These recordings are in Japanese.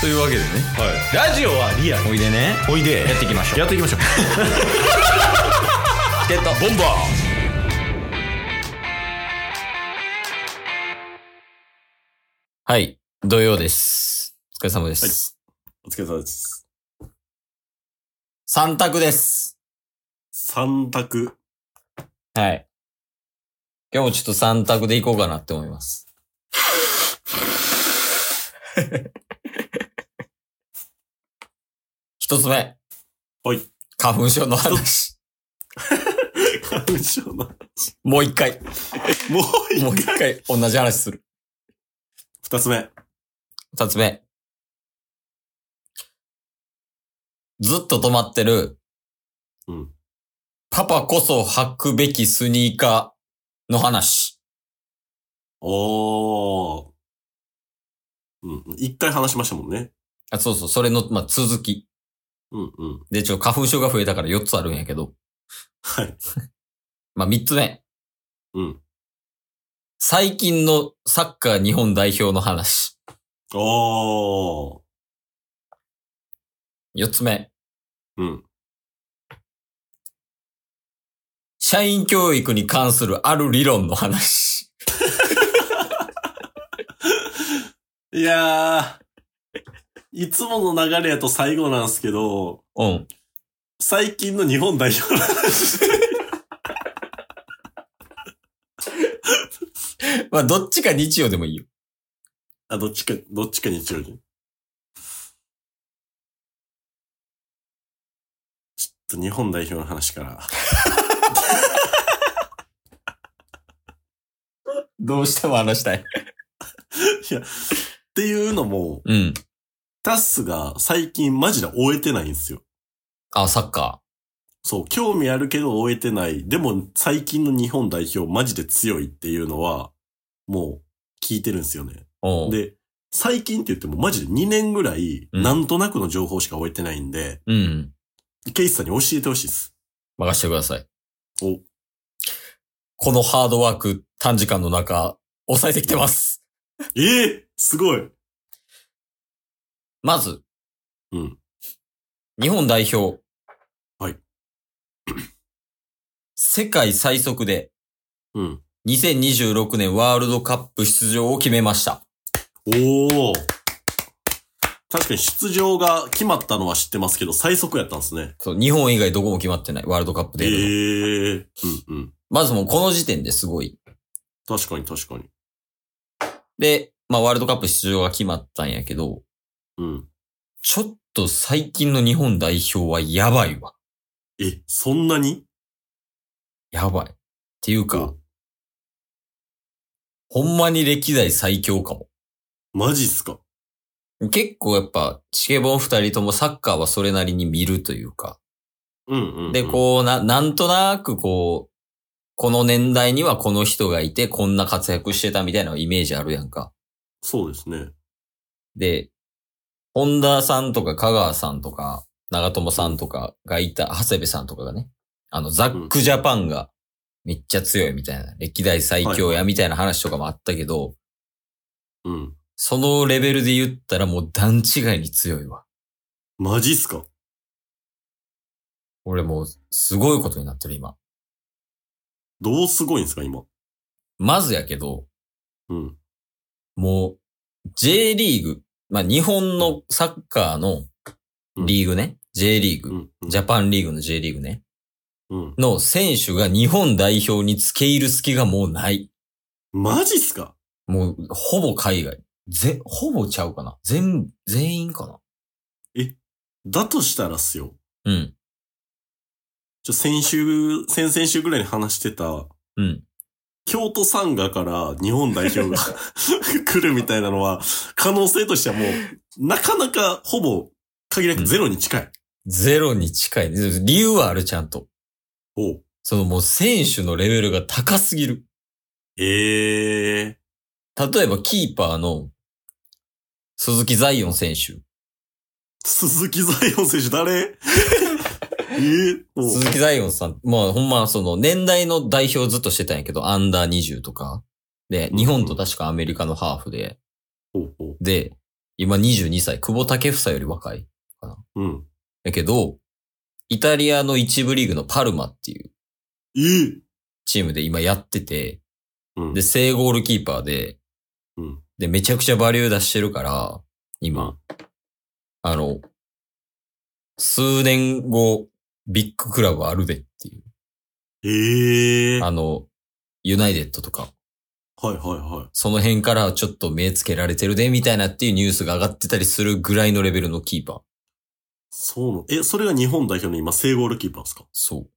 というわけでね、 ラジオはリアル。 おいでね、 おいで。 やっていきましょう。 やっていきましょう。 チケットボンバー。はい、土曜です。お疲れ様です。 お疲れ様です。 3択です。 3択。 はい。今日もちょっと3択でいこうかなって思います。一つ目。 はい。 花粉症の話。 花粉症の話。 もう一回。 もう一回同じ話する。 二つ目。 二つ目。ずっと止まってる。 うん。 パパこそ履くべきスニーカーの話。 おー。うん。一回話しましたもんね。 あ、そうそう、それの、続き。 うんうん。 で、花粉症が増えたから4つあるんやけど。 はい。 3つ目。 うん。 最近のサッカー日本代表の話。 おー。 4つ目。 うん。 社員教育に関するある理論の話。 いやー。いつもの流れやと最後なんすけど、 うん。 最近の日本代表の話。 どっちか日曜でもいいよ。 あ、どっちか日曜に。ちょっと日本代表の話から。 どうしても話したい。 いや、っていうのも、 うん。 タッスが最近マジで終えてないんですよ。 あ、サッカそう、興味あるけど終えてない。でも最近の日本代表マジで強いっていうのは、もう聞いてるんですよね。 ー。 で、最近って言ってもマジで2年ぐらい、なんとなくの情報しか終えてないんで、 うん。 ケイスさんに教えてほしいです。 任せてください。 お。 このハードワーク短時間の中、抑えてきてます。 すごい。 まず。 うん。 日本代表。 はい。 世界最速で、 うん。 2026年ワールドカップ出場を決めました。 おー。確かに出場が決まったのは知ってますけど、最速やったんですね。 そう、日本以外どこも決まってない。ワールドカップで。 うんうん。 まずもうこの時点ですごい。 確かに確かに。 で、ワールドカップ出場が決まったんやけど、 うん。 ちょっと最近の日本代表はやばいわ。 そんなに？ やばい。っていうか、ほんまに歴代最強かも。 マジっすか？ 結構やっぱ、チケボン二人ともサッカーはそれなりに見るというか。で、なんとなくこの年代にはこの人がいて、こんな活躍してたみたいなイメージあるやんか。 そうですね。 で、本田さんとか香川さんとか、長友さんとかがいた、長谷部さんとかがね、ザックジャパンがめっちゃ強いみたいな、歴代最強やみたいな話とかもあったけど、 うん。 そのレベルで言ったらもう段違いに強いわ。 マジっすか？ 俺もうすごいことになってる今。 どうすごいんすか今？ まずやけど、 うん。 もう J リーグ、日本のサッカーのリーグね、J リーグ、ジャパンリーグの J リーグね、の選手が日本代表に付け入る隙がもうない。 マジっすか？ もうほぼ海外。ほぼちゃうかな？全員かな？ だとしたらっすよ。 うん。 先々週ぐらいに話してた、 うん。 京都サンガから日本代表が来るみたいなのは、可能性としてはもう、なかなかほぼ限りなくゼロに近い。 ゼロに近い。理由はある、ちゃんと。もう選手のレベルが高すぎる。例えばキーパーの鈴木ザイオン選手。 鈴木ザイオン選手誰？ 鈴木ザイオンさん、ほんま年代の代表ずっとしてたんやけど、アンダー20とか。で、日本と確かアメリカのハーフで。で、 今22歳。久保建英より若いかな。 うん。 だけど、イタリアの一部リーグのパルマっていうチームで今やってて、 うん、 で、正ゴールキーパーで、 うん、 で、めちゃくちゃバリュー出してるから、今、うん、数年後、ビッグクラブあるでっていう。ユナイテッドとか。 はいはいはい。 その辺からちょっと目つけられてるで、みたいなっていうニュースが上がってたりするぐらいのレベルのキーパー。 それが日本代表の今、正ゴールキーパーですか？ そう。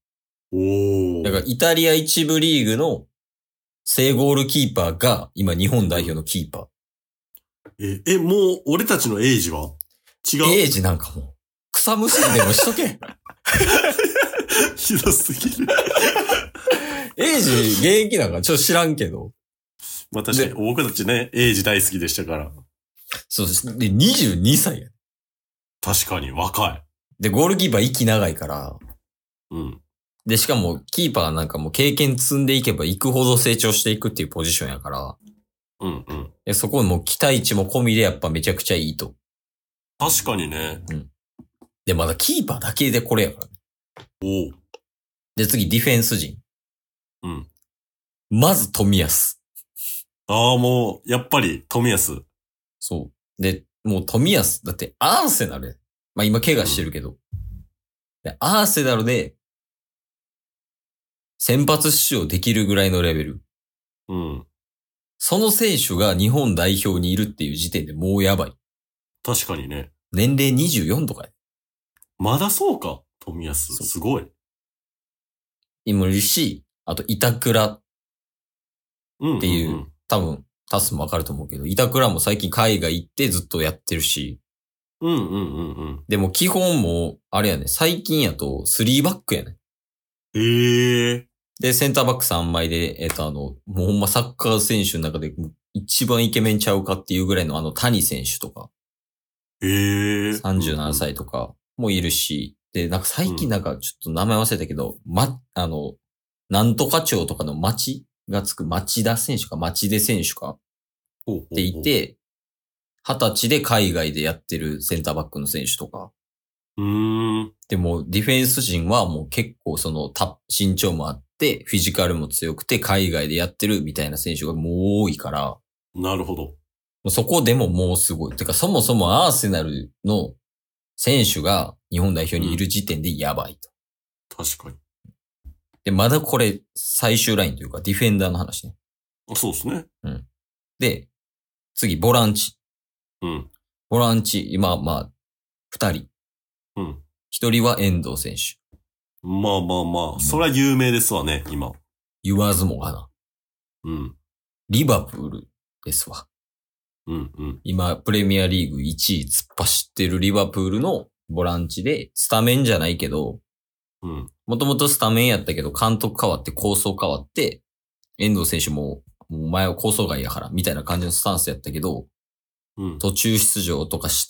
おー。 だからイタリア一部リーグの正ゴールキーパーが今日本代表のキーパー。もう俺たちのエイジは違う？ エイジなんかもう、草むしりでもしとけ。 ひどすぎる。 エイジ現役なんかちょっと知らんけど。 まあ確かに僕たちね、エイジ大好きでしたから。 そうです。で、22歳や。 確かに若い。 で、ゴールキーパー息長いから。 うん。 で、しかも、キーパーなんかも経験積んでいけば行くほど成長していくっていうポジションやから。 うんうん。 で、そこも期待値も込みでやっぱめちゃくちゃいいと。 確かにね。 うん。で、まだキーパーだけでこれやからね。 おう。 で、次、ディフェンス陣。 うん。 まず、冨安。 ああ、もう、やっぱり、冨安。 そう。で、もう冨安、だってアーセナルや。まあ今怪我してるけど。でアーセナルで、先発出場できるぐらいのレベル。 うん。 その選手が日本代表にいるっていう時点でもうやばい。 確かにね。 年齢24とかや。 まだそうか、冨安。すごい。 今いるし、あと板倉っていう、多分、タスもわかると思うけど、板倉も最近海外行ってずっとやってるし。でも基本も、あれやね、最近やと3バックやね。で、センターバック3枚で、もうほんまサッカー選手の中で一番イケメンちゃうかっていうぐらいの谷選手とか。37歳とかもいるし。で、なんか最近なんかちょっと名前忘れたけど、なんとか町とかの町がつく町田選手か町出選手かっていて、20歳で海外でやってるセンターバックの選手とか。でもディフェンス陣はもう結構身長もあって、フィジカルも強くて海外でやってるみたいな選手がもう多いから。 なるほど。 そこでももうすごい。てかそもそもアーセナルの選手が日本代表にいる時点でやばいと。確かに。 で、まだこれ最終ラインというかディフェンダーの話ね。 そうですね。 うん。で、次、ボランチ。 うん。 ボランチ、今、2人。 うん。 1人は遠藤選手。 まあ。それは有名ですわね、今。 言わずもがな。 うん。 リバプールですわ。今、プレミアリーグ1位突っ走ってるリバプールのボランチで、スタメンじゃないけど、もともとスタメンやったけど、監督変わって構想変わって、遠藤選手もう前は構想外やから、みたいな感じのスタンスやったけど、途中出場とかして、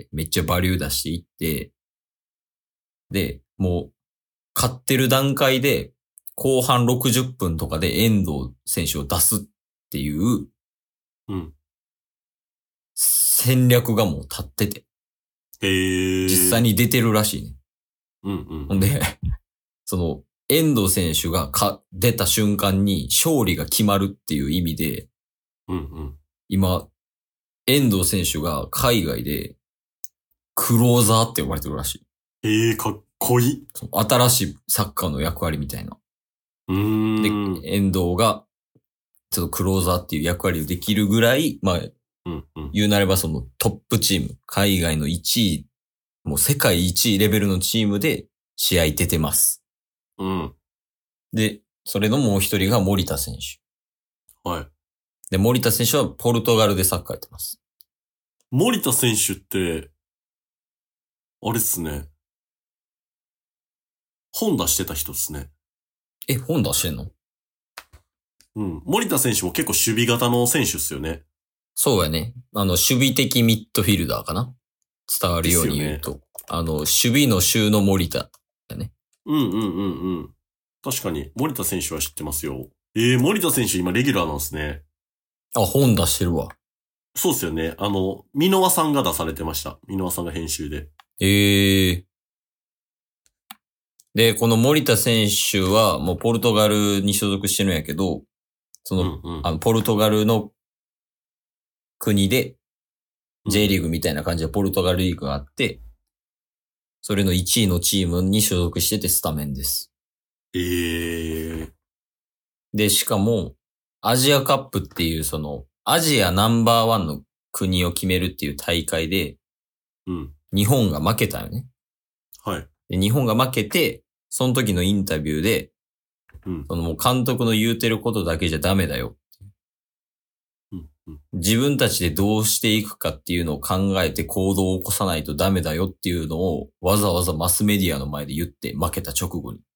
めっちゃバリュー出していって、で、もう、勝ってる段階で、後半60分とかで遠藤選手を出すっていう、戦略がもう立ってて。実際に出てるらしいね。で、遠藤選手が出た瞬間に勝利が決まるっていう意味で、今、遠藤選手が海外でクローザーって呼ばれてるらしい。 かっこいい。 新しいサッカーの役割みたいな。で、遠藤がちょっとクローザーっていう役割をできるぐらい、言うなればそのトップチーム、海外の1位、もう世界1位レベルのチームで試合出てます。で、それのもう一人が森田選手。で、森田選手はポルトガルでサッカーやってます。 森田選手って、あれっすね。本出してた人っすね。 本出してんの？ 森田選手も結構守備型の選手っすよね。 そうやね。守備的ミッドフィルダーかな？伝わるように言うと。ね、守備の週の森田だね。 確かに、森田選手は知ってますよ。森田選手今レギュラーなんですね。 本出してるわ。 そうですよね。箕輪さんが出されてました。箕輪さんが編集で。 で、この森田選手はもうポルトガルに所属してるんやけど、その、ポルトガルの国で、J リーグみたいな感じでポルトガルリーグがあって、それの1位のチームに所属しててスタメンです。で、しかも、アジアカップっていうその、アジアナンバーワンの国を決めるっていう大会で、日本が負けたよね。 はい。 で、日本が負けて、その時のインタビューで、そのもう監督の言うてることだけじゃダメだよ。自分たちでどうしていくかっていうのを考えて行動を起こさないとダメだよっていうのをわざわざマスメディアの前で言って負けた直後に。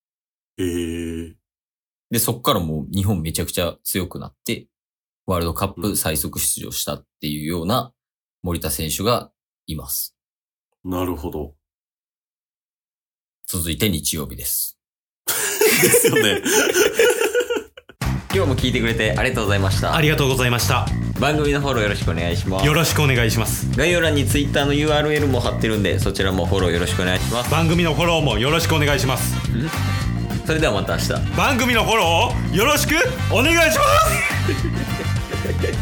で、そっからもう日本めちゃくちゃ強くなって、ワールドカップ最速出場したっていうような森田選手がいます。 なるほど。 続いて日曜日です。 ですよね。 今日も聞いてくれてありがとうございました。 ありがとうございました。 番組のフォローよろしくお願いします。 よろしくお願いします。 概要欄に Twitter の URL も貼ってるんで、そちらもフォローよろしくお願いします。 番組のフォローもよろしくお願いします。 それではまた明日。 番組のフォローをよろしくお願いします。